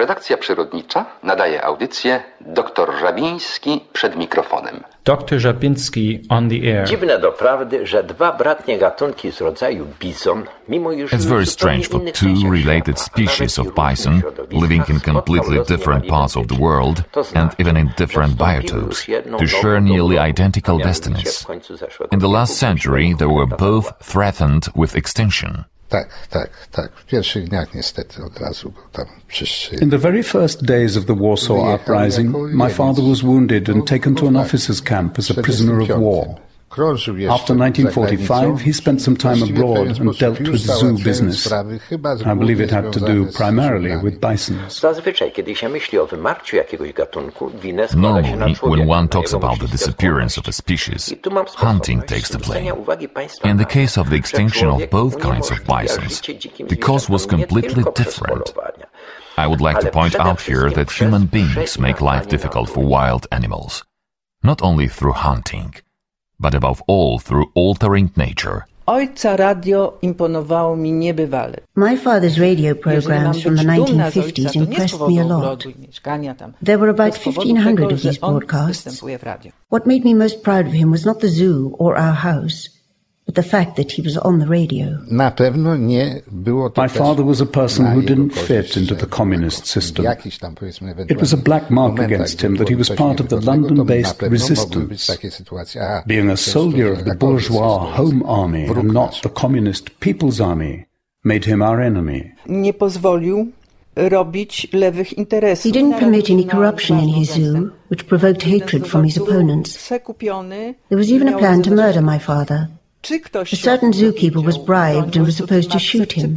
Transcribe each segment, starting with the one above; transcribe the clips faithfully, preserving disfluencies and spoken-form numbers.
Redakcja przyrodnicza nadaje audycję Doktor Żabiński przed mikrofonem. Doktor Żabiński on the air. Dziwne doprawdy, że dwa bratnie gatunki z rodzaju bison, mimo iż It's very strange for two related species of bison living in completely different parts of the world and even in different biotopes to share nearly identical destinies. In the last century, they were both threatened with extinction. Tak, tak, tak. W pierwszych dniach niestety od razu go tam przyszli. In the very first days of the Warsaw Uprising, my father was wounded and taken to an officers' camp as a prisoner of war. After nineteen forty-five, he spent some time abroad and dealt with zoo business. I believe it had to do primarily with bisons. Zazwyczaj, kiedy się myśli o wymarciu jakiegoś gatunku, winę składa się na Normally, człowieka. when one talks about the disappearance of a species, hunting takes the blame. In the case of the extinction of both kinds of bisons, the cause was completely different. I would like to point out here that human beings make life difficult for wild animals, not only through hunting, but above all through altering nature. Ojca radio imponowało mi niebywale. My father's radio programs from the nineteen fifties impressed me a lot. There were about fifteen hundred of these broadcasts. What made me most proud of him was not the zoo or our house, but the fact that he was on the radio. Na pewno nie było to My father was a person who didn't fit into the communist system. It was a black mark against him that he was part of the London-based resistance. Being a soldier of the bourgeois home army and not the communist people's army made him our enemy. Nie pozwolił robić lewych interesów. He didn't permit any corruption in his zoo, which provoked hatred from his opponents. There was even a plan to murder my father. A certain zookeeper was bribed and was supposed to shoot him.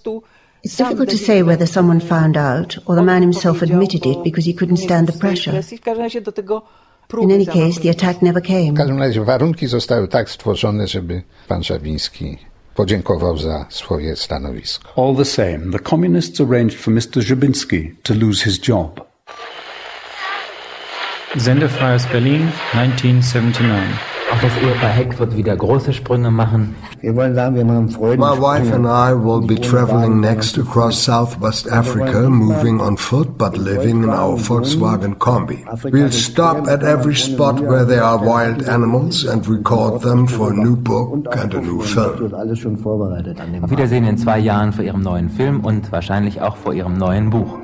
It's difficult to say whether someone found out or the man himself admitted it because he couldn't stand the pressure. In any case, the attack never came. W każdym razie warunki zostały tak stworzone, żeby pan Żabiński podziękował za swoje stanowisko. All the same, the communists arranged for Mister Żabiński to lose his job. Sendefreies Berlin, nineteen seventy-nine. Auch das Ehepaar Heck wird wieder große Sprünge machen. My wife and I will be traveling next across Southwest Africa, moving on foot but living in our Volkswagen Kombi. We'll stop at every spot where there are wild animals and record them for a new book and a new film. Auf Wiedersehen in zwei Jahren vor ihrem neuen Film und wahrscheinlich auch vor ihrem neuen Buch.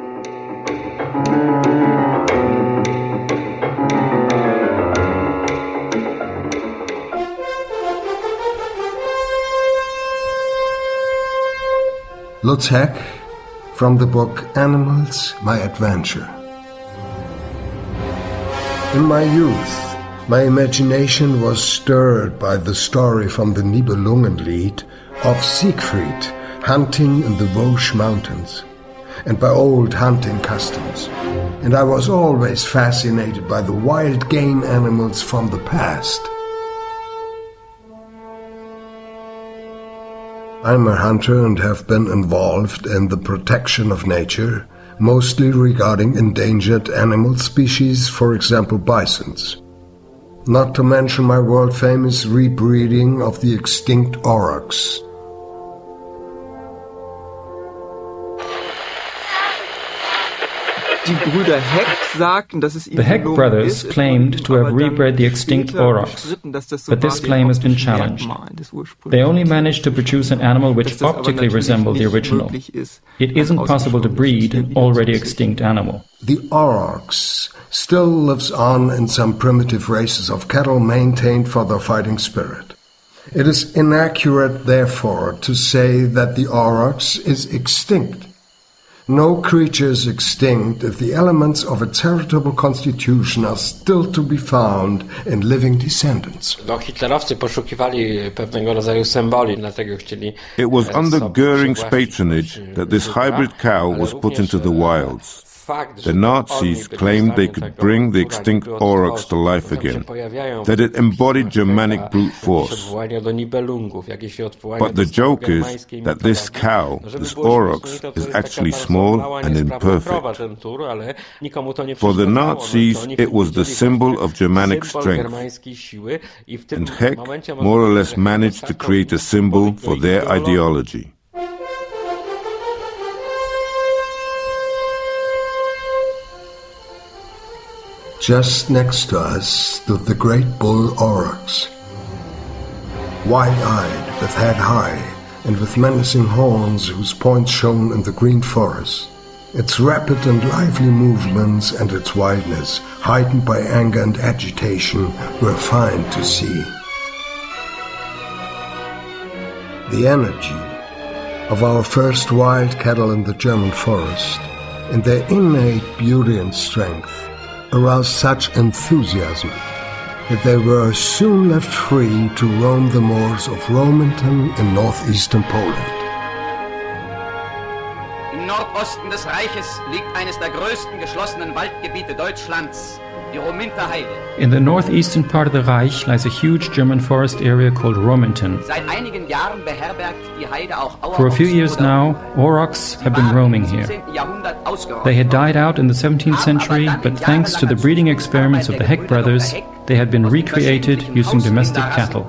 Lutz Heck, from the book Animals, My Adventure. In my youth, my imagination was stirred by the story from the Nibelungenlied of Siegfried hunting in the Vosges Mountains, and by old hunting customs. And I was always fascinated by the wild game animals from the past. I'm a hunter and have been involved in the protection of nature, mostly regarding endangered animal species, for example bisons. Not to mention my world-famous rebreeding of the extinct aurochs. The Heck brothers claimed to have rebred the extinct aurochs, but this claim has been challenged. They only managed to produce an animal which optically resembled the original. It isn't possible to breed an already extinct animal. The aurochs still lives on in some primitive races of cattle maintained for their fighting spirit. It is inaccurate, therefore, to say that the aurochs is extinct. No creature is extinct if the elements of its heritable constitution are still to be found in living descendants. It was under Goering's patronage that this hybrid cow was put into the wilds. The Nazis claimed they could bring the extinct aurochs to life again, that it embodied Germanic brute force. But the joke is that this cow, this aurochs, is actually small and imperfect. For the Nazis, it was the symbol of Germanic strength, and Heck more or less managed to create a symbol for their ideology. Just next to us stood the great bull Aurochs. Wide-eyed, with head high, and with menacing horns whose points shone in the green forest. Its rapid and lively movements and its wildness, heightened by anger and agitation, were fine to see. The energy of our first wild cattle in the German forest, and their innate beauty and strength, aroused such enthusiasm that they were soon left free to roam the moors of Rominton in northeastern Poland. Im Nordosten des Reiches liegt eines der größten geschlossenen Waldgebiete Deutschlands, die Rominter Heide. In the northeastern part of the Reich lies a huge German forest area called Rominton. Seit einigen Jahren beherbergt die Heide auch Aurochs. For a few years now, aurochs have been roaming here. They had died out in the seventeenth century, but thanks to the breeding experiments of the Heck brothers, they had bbeen recreated using domestic cattle.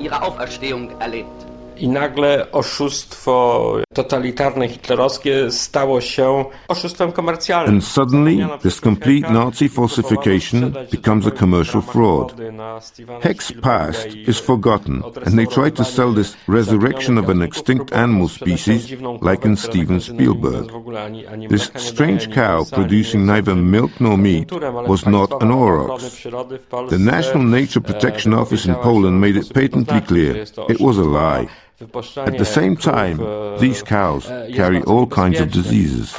I nagle oszustwo totalitarne hitlerowskie stało się oszustwem komercjalnym. And suddenly, this complete Nazi falsification becomes a commercial fraud. Heck's past is forgotten, and they try to sell this resurrection of an extinct animal species like in Steven Spielberg. This strange cow producing neither milk nor meat was not an aurochs. The National Nature Protection Office in Poland made it patently clear it was a lie. At the same time, these cows carry all kinds of diseases.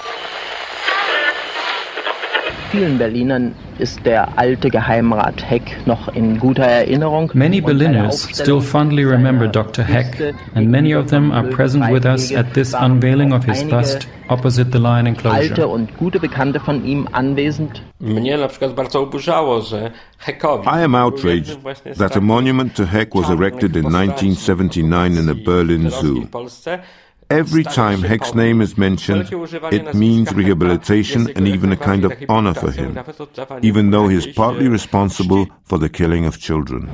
Vielen Berlinern ist der alte Geheimrat Heck noch in guter Erinnerung. Many Berliners still fondly remember Doctor Heck, and many of them are present with us at this unveiling of his bust opposite the lion enclosure. Alte und gute Bekannte von ihm anwesend. Mnie na przykład bardzo oburzało, że Heckowi. I am outraged that a monument to Heck was erected in nineteen seventy-nine in a Berlin zoo. Every time Heck's name is mentioned, it means rehabilitation and even a kind of honor for him, even though he is partly responsible for the killing of children.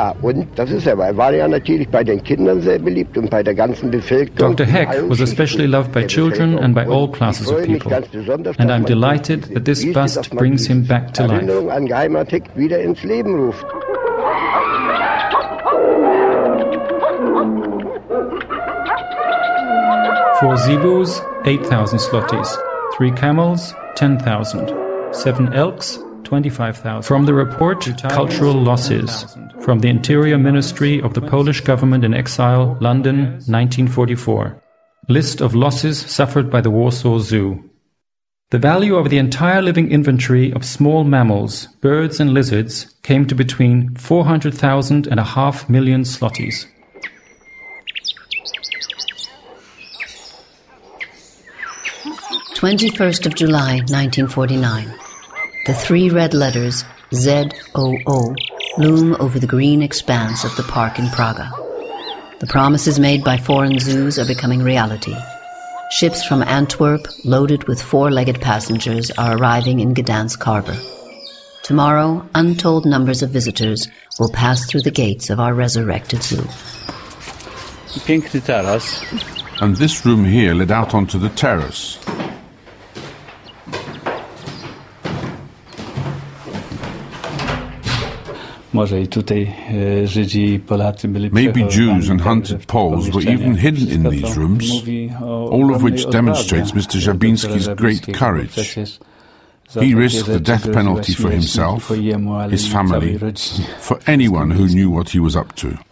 Doctor Heck was especially loved by children and by all classes of people, and I'm delighted that this bust brings him back to life. Four zebus, eight thousand zlotys. Three camels, ten thousand. Seven elks, twenty-five thousand. From the report, Cultural Losses. From the Interior Ministry of the Polish Government in Exile, London, nineteen forty-four. List of losses suffered by the Warsaw Zoo. The value of the entire living inventory of small mammals, birds and lizards came to between four hundred thousand and a half million zlotys. twenty-first of July, nineteen forty-nine. The three red letters Z O O loom over the green expanse of the park in Praga. The promises made by foreign zoos are becoming reality. Ships from Antwerp, loaded with four-legged passengers, are arriving in Gdansk harbor. Tomorrow, untold numbers of visitors will pass through the gates of our resurrected zoo. Piękny taras. And this room here led out onto the terrace. Maybe Jews and hunted Poles were even hidden in these rooms, all of which demonstrates Mister Żabiński's great courage. He risked the death penalty for himself, his family, for anyone who knew what he was up to.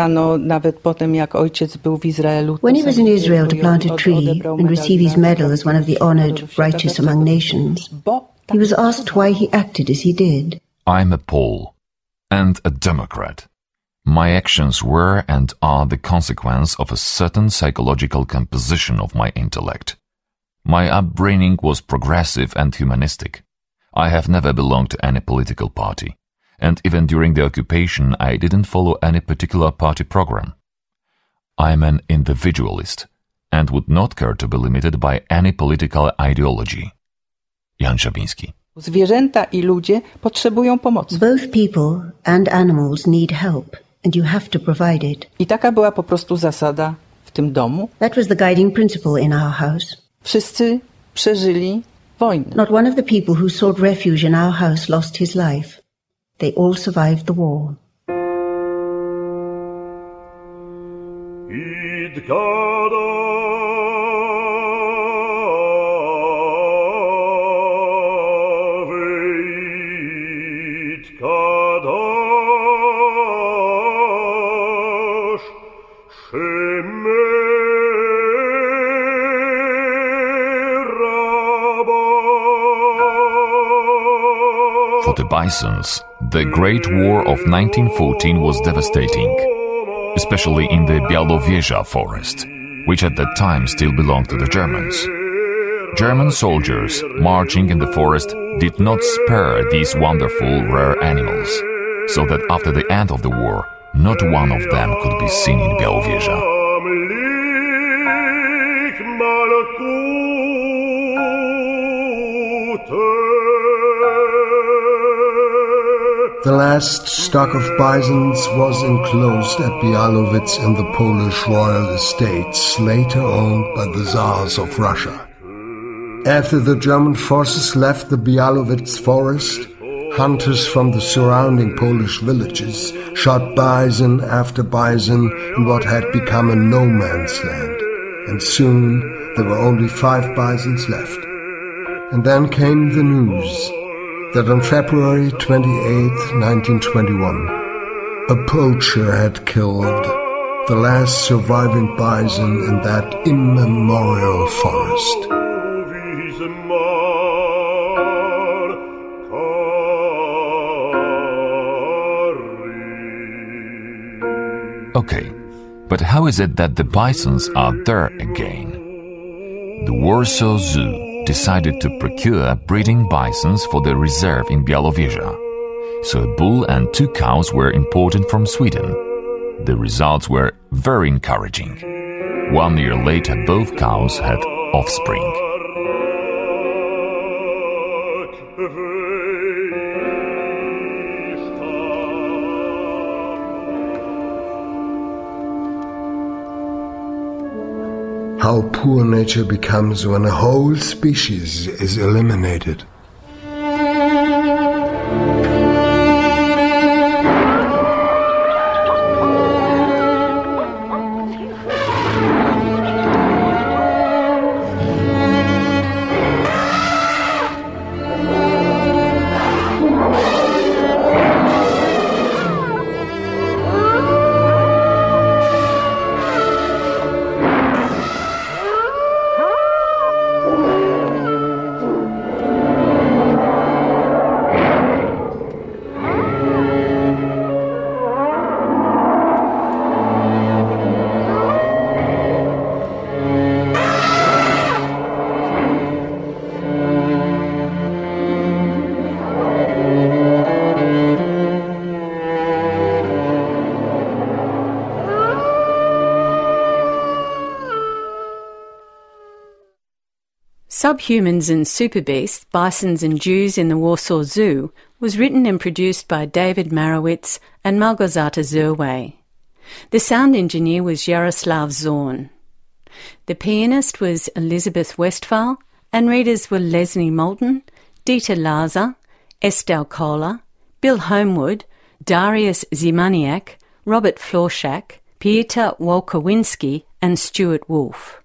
When he was in Israel to plant a tree and receive his medal as one of the honored righteous among nations, he was asked why he acted as he did. I'm a Pole and a Democrat. My actions were and are the consequence of a certain psychological composition of my intellect. My upbringing was progressive and humanistic. I have never belonged to any political party, and even during the occupation I didn't follow any particular party program. I'm an individualist and would not care to be limited by any political ideology. Jan Żabiński. Zwierzęta i ludzie potrzebują pomocy. Both people and animals need help, and you have to provide it. I taka była po prostu zasada w tym domu. That was the guiding principle in our house. Wszyscy przeżyli wojnę. Not one of the people who sought refuge in our house lost his life. They all survived the war. For the Bisons, the Great War of nineteen fourteen was devastating, especially in the Białowieża forest, which at that time still belonged to the Germans. German soldiers marching in the forest did not spare these wonderful rare animals, so that after the end of the war, not one of them could be seen in Białowieża. The last stock of bisons was enclosed at Białowieża in the Polish royal estates, later owned by the Tsars of Russia. After the German forces left the Białowieża forest, hunters from the surrounding Polish villages shot bison after bison in what had become a no-man's land, and soon there were only five bisons left. And then came the news that on February twenty-eighth, nineteen twenty-one, a poacher had killed the last surviving bison in that immemorial forest. Okay, but how is it that the bisons are there again? The Warsaw Zoo decided to procure breeding bisons for the reserve in Białowieża. So a bull and two cows were imported from Sweden. The results were very encouraging. One year later, both cows had offspring. How poor nature becomes when a whole species is eliminated. Subhumans and Superbeasts, Bisons and Jews in the Warsaw Zoo was written and produced by David Marowitz and Małgorzata Zerway. The sound engineer was Jaroslav Zorn. The pianist was Elizabeth Westphal, and readers were Leslie Moulton, Dieter Laser, Estelle Kohler, Bill Homewood, Darius Zimaniak, Robert Florschak, Pieter Wolkowinski and Stuart Wolfe.